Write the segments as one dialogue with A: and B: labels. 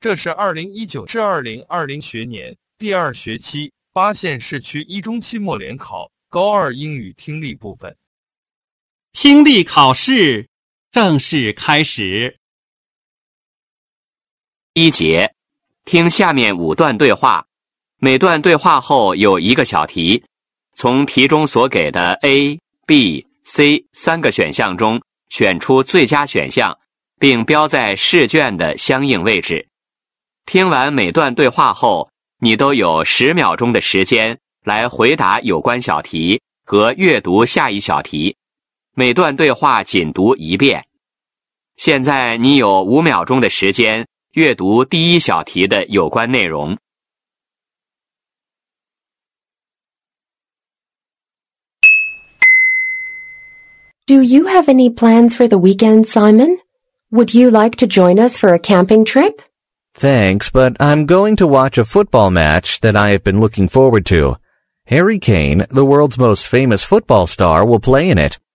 A: 这是2019至2020学年第2学期8县市区一中期末联考高2英语听力部分。
B: 听力考试正式开始。
C: 一节，听下面5段对话，每段对话后有1个小题，从题中所给的 A、B、C 3个选项中选出最佳选项，并标在试卷的相应位置。听完每段对话后，你都有10秒钟的时间来回答有关小题和阅读下一小题，每段对话仅读1遍。现在你有5秒钟的时间阅读第1小题的有关内容。
D: Do you have any plans for the weekend, Simon? Would you like to join us for a camping trip?
E: Thanks, but I'm going to watch a football match that I have been looking forward to. Harry Kane, the world's most famous football star, will play in it.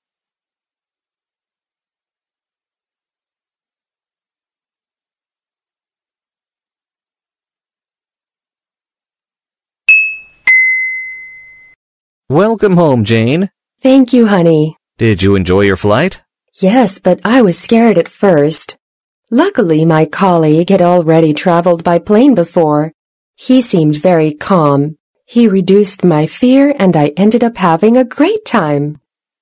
E: Welcome home, Jane.
D: Thank you, honey.
E: Did you enjoy your flight?
D: Yes, but I was scared at first. Luckily, my colleague had already traveled by plane before. He seemed very calm. He reduced my fear and I ended up having a great time.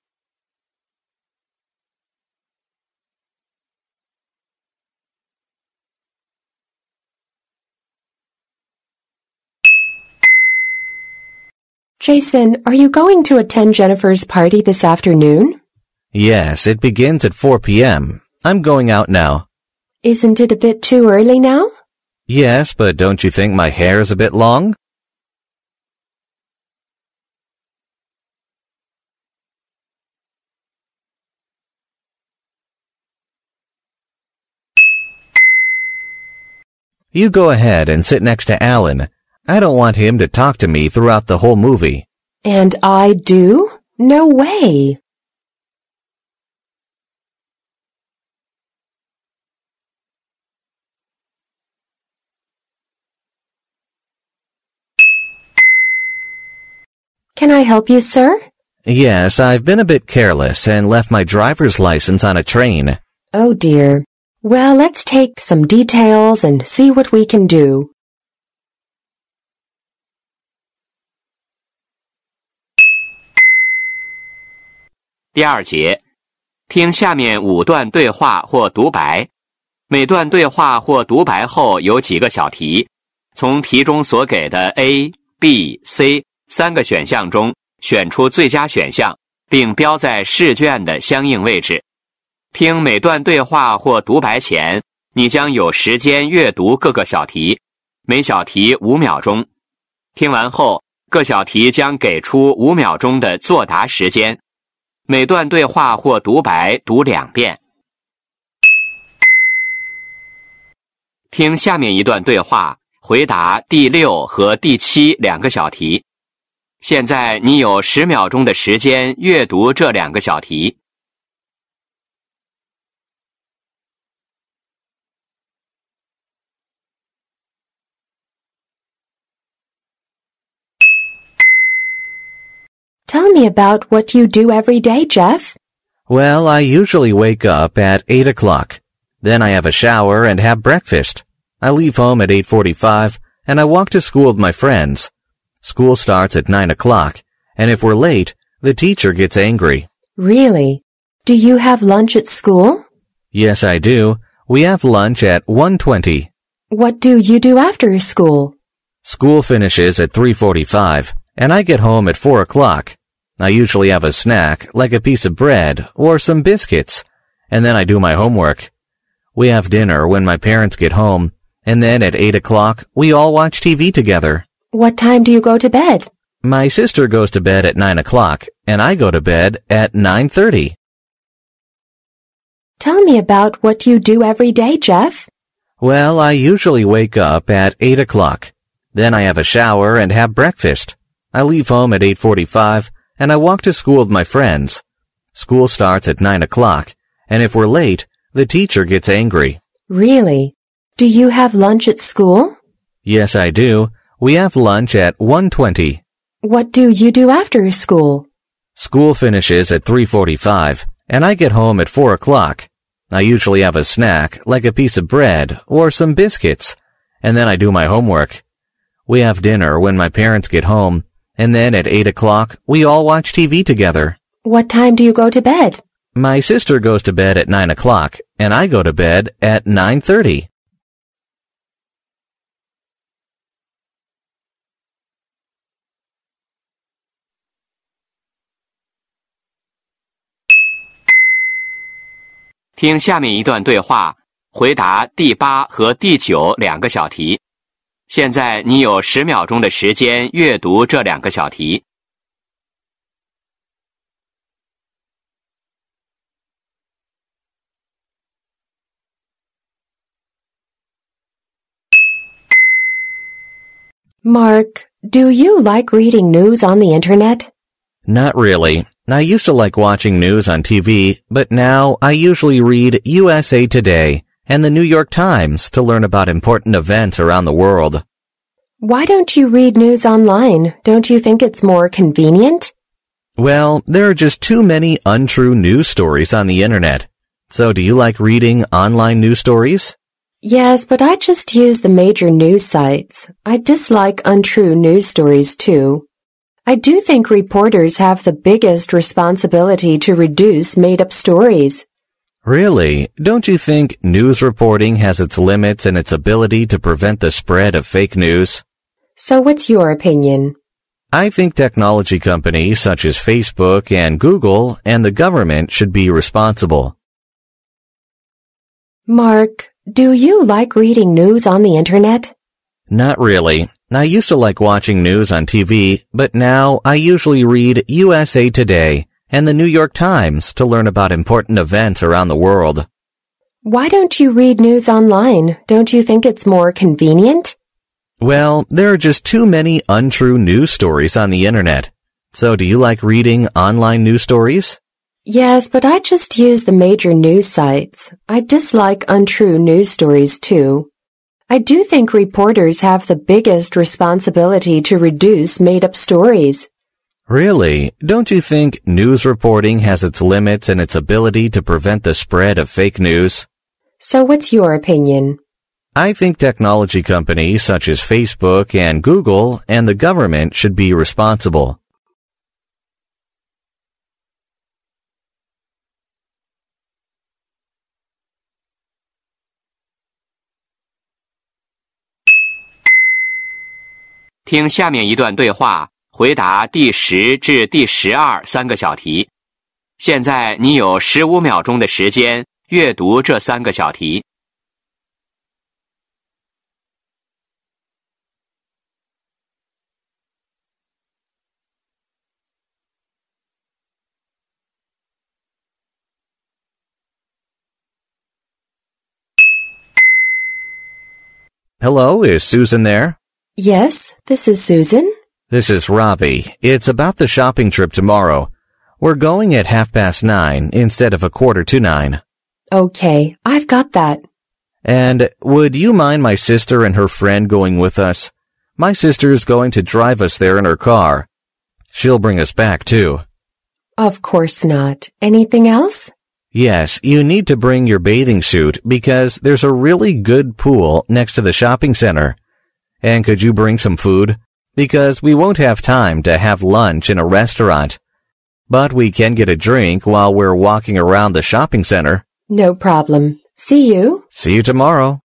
D: Jason, are you going to attend Jennifer's party this afternoon?
E: Yes, it begins at 4 p.m. I'm going out now.
D: Isn't it a bit too early now?
E: Yes, but don't you think my hair is a bit long? You go ahead and sit next to Alan. I don't want him to talk to me throughout the whole movie.
D: And I do? No way! Can I help you, sir?
E: Yes, I've been a bit careless and left my driver's license on a train.
D: Oh dear. Well, let's take some details and see what we can do.
C: 第2节，听下面5段对话或独白，每段对话或独白后有几个小题，从题中所给的 A、B、C 3个选项中选出最佳选项，并标在试卷的相应位置。听每段对话或独白前，你将有时间阅读各个小题，每小题5秒钟。听完后，各小题将给出5秒钟的作答时间。每段对话或独白读2遍。听下面一段对话，回答第6和第72个小题。现在你有10秒钟的时间阅读这2个小题。
D: Tell me about what you do every day, Jeff.
E: Well, I usually wake up at 8 o'clock. Then I have a shower and have breakfast. I leave home at 8:45 and I walk to school with my friends. School starts at 9 o'clock, and if we're late, the teacher gets angry.
D: Really? Do you have lunch at school?
E: Yes, I do. We have lunch at 1:20.
D: What do you do after school?
E: School finishes at 3:45, and I get home at 4 o'clock. I usually have a snack, like a piece of bread or some biscuits, and then I do my homework. We have dinner when my parents get home, and then at 8 o'clock, we all watch TV together.
D: What time do you go to bed?
E: My sister goes to bed at 9 o'clock, and I go to bed at 9:30.
D: Tell me about what you do every day, Jeff.
E: Well, I usually wake up at 8 o'clock. Then I have a shower and have breakfast. I leave home at 8:45, and I walk to school with my friends. School starts at 9 o'clock, and if we're late, the teacher gets angry.
D: Really? Do you have lunch at school?
E: Yes, I do. We have lunch at 1:20.
D: What do you do after school?
E: School finishes at 3:45, and I get home at 4 o'clock. I usually have a snack, like a piece of bread or some biscuits, and then I do my homework. We have dinner when my parents get home, and then at 8 o'clock, we all watch TV together.
D: What time do you go to bed?
E: My sister goes to bed at 9 o'clock, and I go to bed at 9:30.
C: 听下面一段对话，回答第8和第9两个小题。现在你有10秒钟的时间阅读这两个小题。
D: Mark, do you like reading news on the internet?
E: Not really. I used to like watching news on TV, but now I usually read USA Today and the New York Times to learn about important events around the world.
D: Why don't you read news online? Don't you think it's more convenient?
E: Well, there are just too many untrue news stories on the internet. So do you like reading online news stories?
D: Yes, but I just use the major news sites. I dislike untrue news stories too. I do think reporters have the biggest responsibility to reduce made-up stories.
E: Really? Don't you think news reporting has its limits and its ability to prevent the spread of fake news?
D: So what's your opinion?
E: I think technology companies such as Facebook and Google and the government should be responsible.
D: Mark, do you like reading news on the internet?
E: Not really. I used to like watching news on TV, but now I usually read USA Today and the New York Times to learn about important events around the world.
D: Why don't you read news online? Don't you think it's more convenient?
E: Well, there are just too many untrue news stories on the internet. So do you like reading online news stories?
D: Yes, but I just use the major news sites. I dislike untrue news stories too. I do think reporters have the biggest responsibility to reduce made-up stories.
E: Really? Don't you think news reporting has its limits and its ability to prevent the spread of fake news?
D: So what's your opinion?
E: I think technology companies such as Facebook and Google and the government should be responsible.
C: 听下面一段对话，回答第10至第12三个小题。现在你有15秒钟的时间阅读这3个小题。
E: Hello, is Susan there?
D: Yes, this is Susan.
E: This is Robbie. It's about the shopping trip tomorrow. We're going at 9:30 instead of 9:15.
D: Okay, I've got that.
E: And would you mind my sister and her friend going with us? My sister's going to drive us there in her car. She'll bring us back, too.
D: Of course not. Anything else?
E: Yes, you need to bring your bathing suit because there's a really good pool next to the shopping center. And could you bring some food? Because we won't have time to have lunch in a restaurant. But we can get a drink while we're walking around the shopping center.
D: No problem. See you.
E: See you tomorrow.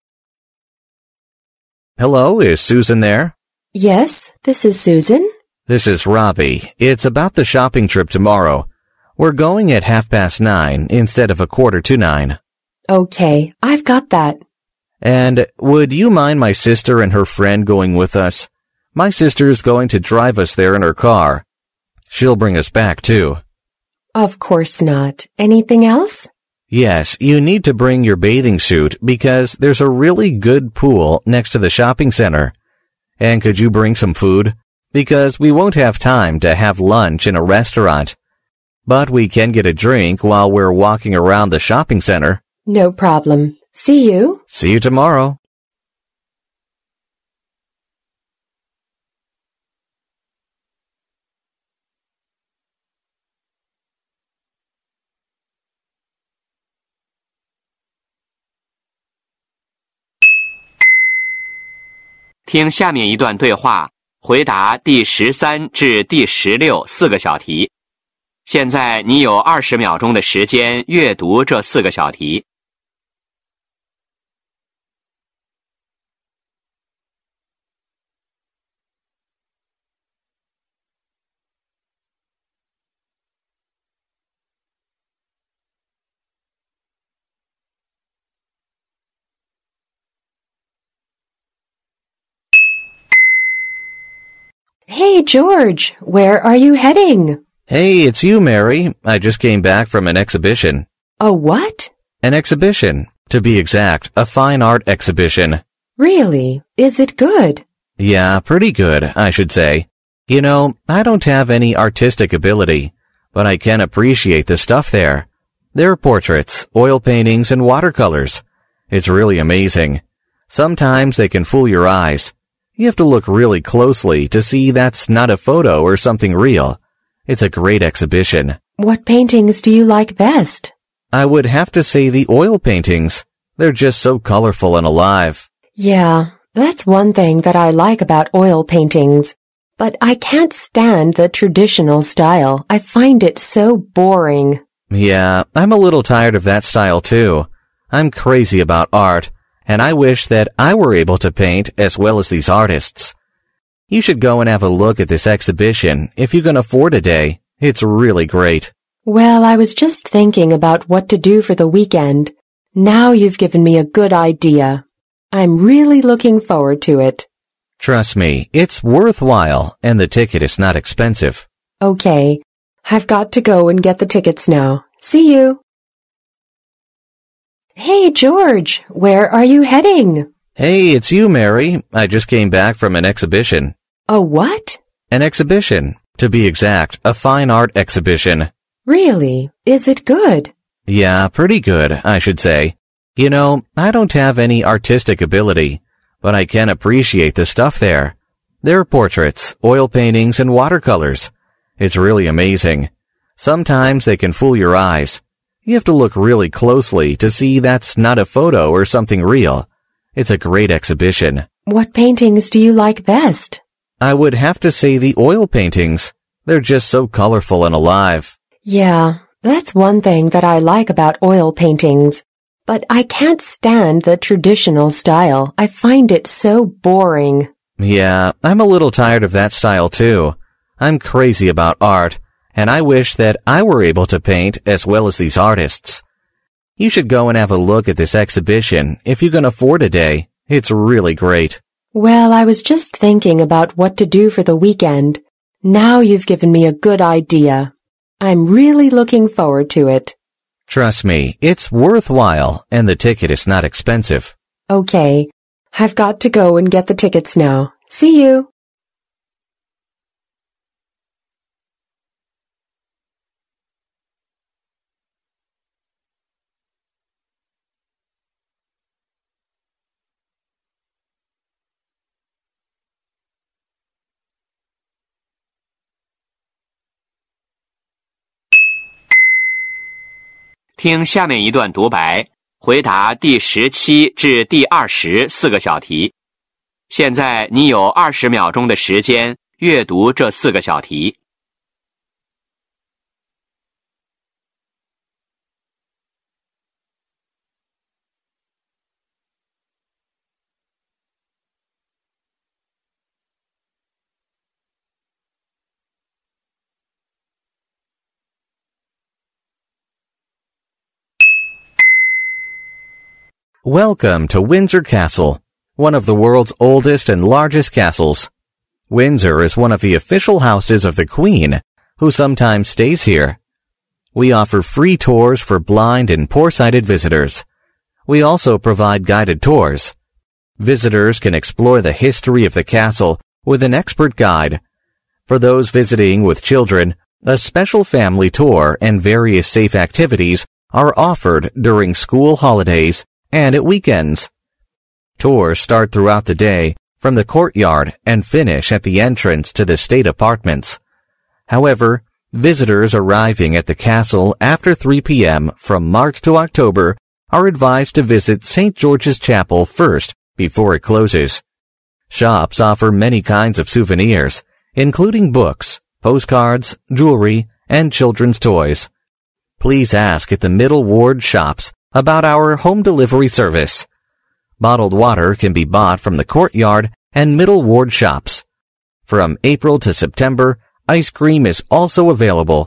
E: Hello, is Susan there?
D: Yes, this is Susan.
E: This is Robbie. It's about the shopping trip tomorrow. We're going at 9:30 instead of 9:15.
D: Okay, I've got that.
E: And would you mind my sister and her friend going with us? My sister's going to drive us there in her car. She'll bring us back, too.
D: Of course not. Anything else?
E: Yes, you need to bring your bathing suit because there's a really good pool next to the shopping center. And could you bring some food? Because we won't have time to have lunch in a restaurant. But we can get a drink while we're walking around the shopping center.
D: No problem. See you.
E: See you tomorrow.
C: 听下面一段对话，回答第13至第16四个小题。现在你有20秒钟的时间阅读这4个小题。
D: Hey, George, where are you heading?
E: Hey, it's you, Mary. I just came back from an exhibition.
D: A what?
E: An exhibition. To be exact, a fine art exhibition.
D: Really? Is it good?
E: Yeah, pretty good, I should say. You know, I don't have any artistic ability, but I can appreciate the stuff there. There are portraits, oil paintings, and watercolors. It's really amazing. Sometimes they can fool your eyes. You have to look really closely to see that's not a photo or something real. It's a great exhibition.
D: What paintings do you like best?
E: I would have to say the oil paintings. They're just so colorful and alive.
D: Yeah, that's one thing that I like about oil paintings. But I can't stand the traditional style. I find it so boring.
E: Yeah, I'm a little tired of that style too. I'm crazy about art, and I wish that I were able to paint as well as these artists. You should go and have a look at this exhibition if you can afford a day. It's really great.
D: Well, I was just thinking about what to do for the weekend. Now you've given me a good idea. I'm really looking forward to it.
E: Trust me, it's worthwhile, and the ticket is not expensive.
D: Okay, I've got to go and get the tickets now. See you. Hey, George, where are you heading?
E: Hey, it's you, Mary. I just came back from an exhibition.
D: A what?
E: An exhibition. To be exact, a fine art exhibition.
D: Really? Is it good?
E: Yeah, pretty good, I should say. You know, I don't have any artistic ability, but I can appreciate the stuff there. There are portraits, oil paintings, and watercolors. It's really amazing. Sometimes they can fool your eyes. You have to look really closely to see that's not a photo or something real. It's a great exhibition.
D: What paintings do you like best?
E: I would have to say the oil paintings. They're just so colorful and alive.
D: Yeah, that's one thing that I like about oil paintings. But I can't stand the traditional style. I find it so boring.
E: Yeah, I'm a little tired of that style too. I'm crazy about art, and I wish that I were able to paint as well as these artists. You should go and have a look at this exhibition if you can afford a day. It's really great.
D: Well, I was just thinking about what to do for the weekend. Now you've given me a good idea. I'm really looking forward to it.
E: Trust me, it's worthwhile, and the ticket is not expensive.
D: Okay, I've got to go and get the tickets now. See you.
C: 听下面一段独白，回答第17至第20四个小题。现在你有20秒钟的时间阅读这4个小题。
E: Welcome to Windsor Castle, one of the world's oldest and largest castles. Windsor is one of the official houses of the Queen, who sometimes stays here. We offer free tours for blind and poor-sighted visitors. We also provide guided tours. Visitors can explore the history of the castle with an expert guide. For those visiting with children, a special family tour and various safe activities are offered during school holidays and at weekends. Tours start throughout the day from the courtyard and finish at the entrance to the state apartments. However, visitors arriving at the castle after 3 p.m. from March to October are advised to visit St. George's Chapel first before it closes. Shops offer many kinds of souvenirs, including books, postcards, jewelry, and children's toys. Please ask at the Middle Ward shops about our home delivery service. Bottled water can be bought from the Courtyard and Middle Ward shops. From April to September, ice cream is also available.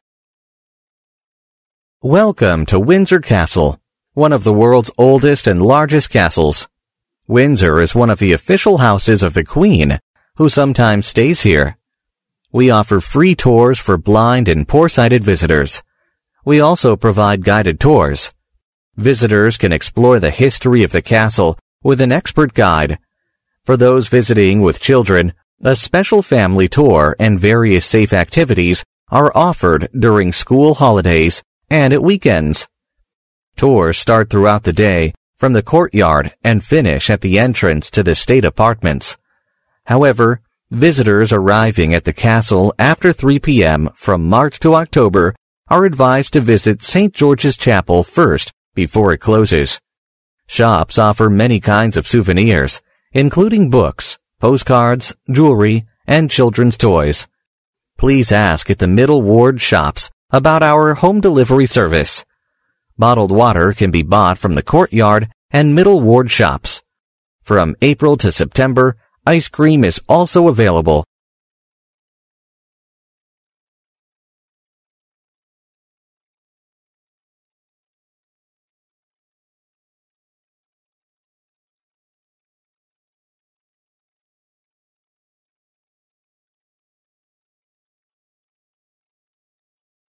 E: Welcome to Windsor Castle, one of the world's oldest and largest castles. Windsor is one of the official houses of the Queen, who sometimes stays here. We offer free tours for blind and poor-sighted visitors. We also provide guided tours. Visitors can explore the history of the castle with an expert guide. For those visiting with children, a special family tour and various safe activities are offered during school holidays and at weekends. Tours start throughout the day from the courtyard and finish at the entrance to the state apartments. However, visitors arriving at the castle after 3 p.m. from March to October are advised to visit St. George's Chapel first before it closes. Shops offer many kinds of souvenirs, including books, postcards, jewelry, and children's toys. Please ask at the Middle Ward shops about our home delivery service. Bottled water can be bought from the Courtyard and Middle Ward shops. From April to September, ice cream is also available.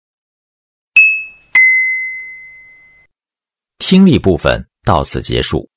F: 听力部分到此结束。